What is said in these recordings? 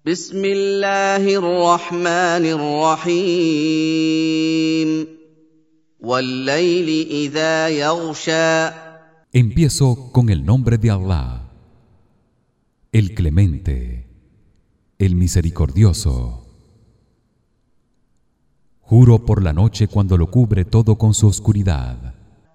بسم الله الرحمن الرحيم والليل إذا يغشى. Empiezo con el nombre de Allah, el Clemente, el Misericordioso. Juro por la noche cuando lo cubre todo con su oscuridad.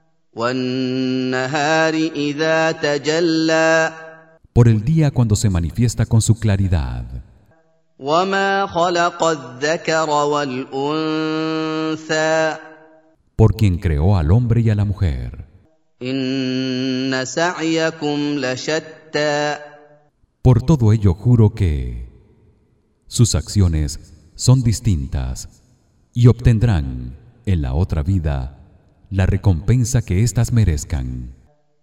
والنهار إذا تجلى. Por el día cuando se manifiesta con su claridad. وما خلق الذكر والأنثى. Por quien creó al hombre y a la mujer. إن سعيكم لشتى. Por todo ello juro que sus acciones son distintas y obtendrán en la otra vida la recompensa que éstas merezcan.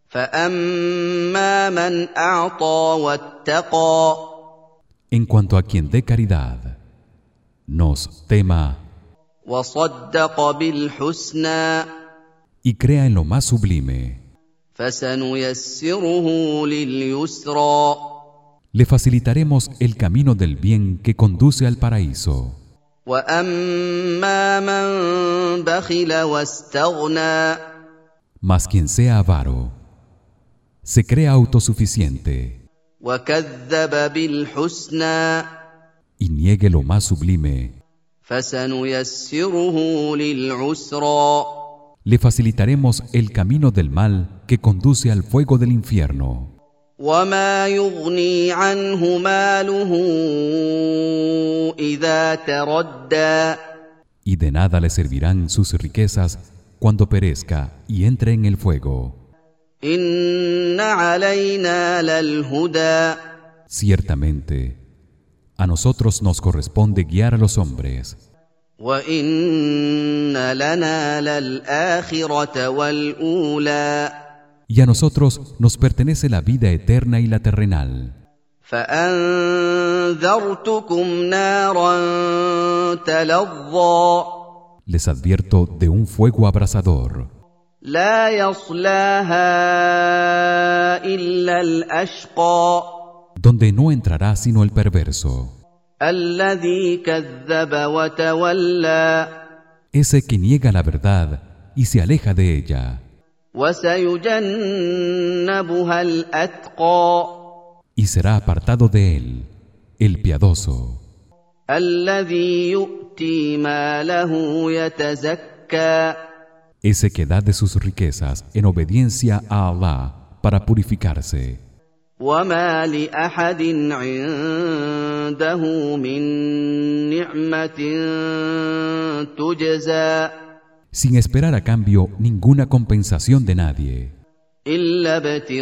فأما من أعطى واتقى. En cuanto a quien dé caridad, nos tema وصدق بالحسنى. y crea en lo más sublime, فسنيسره لليسرى. le facilitaremos el camino del bien que conduce al paraíso. وأما من بخل واستغنى. Mas quien sea avaro, se crea autosuficiente وكذب بالحسنى. y niegue lo más sublime, فسنيسره للعسرى. le facilitaremos el camino del mal que conduce al fuego del infierno. وما يغني عنه ماله إذا تردى. Y de nada le servirán sus riquezas cuando perezca y entre en el fuego. إن علينا للهدى. Ciertamente, a nosotros nos corresponde guiar a los hombres. وإن لنا للآخرة والأولى. Y a nosotros nos pertenece la vida eterna y la terrenal. فأنذرتكم نارا تلظى. Les advierto de un fuego abrasador. لا يصلاها إلا الأشقى. Donde no entrará sino el perverso. الذي كذب وتولى. Ese que niega la verdad y se aleja de ella. وسيجنبها الأتقى. Y será apartado de él, el piadoso. الذي يؤتي ماله يتزكى. Ese que da de sus riquezas en obediencia a Allah para purificarse. وما لأحد عنده من نعمة تجزى. Sin esperar a cambio ninguna compensación de nadie. إلا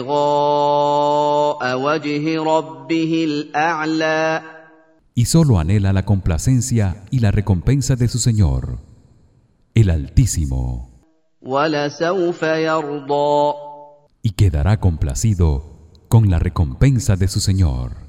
ابتغاء وجه ربه الأعلى. Y solo anhela la complacencia y la recompensa de su Señor, el Altísimo. ولسوف يرضى. Y quedará complacido con la recompensa de su Señor.